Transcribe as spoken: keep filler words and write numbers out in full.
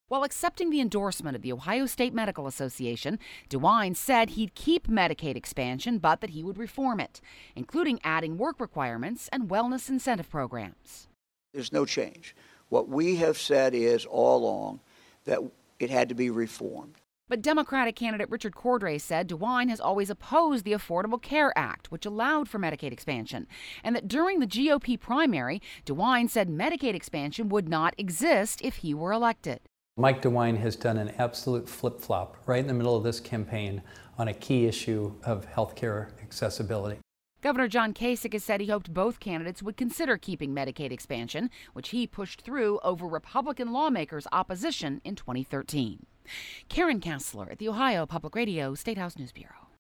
While accepting the endorsement of the Ohio State Medical Association, DeWine said he'd keep Medicaid expansion, but that he would reform it, including adding work requirements and wellness incentive programs. There's no change. What we have said is all along that it had to be reformed. But Democratic candidate Richard Cordray said DeWine has always opposed the Affordable Care Act, which allowed for Medicaid expansion, and that during the G O P primary, DeWine said Medicaid expansion would not exist if he were elected. Mike DeWine has done an absolute flip-flop right in the middle of this campaign on a key issue of health care accessibility. Governor John Kasich has said he hoped both candidates would consider keeping Medicaid expansion, which he pushed through over Republican lawmakers' opposition in twenty thirteen. Karen Kassler at the Ohio Public Radio State House News Bureau.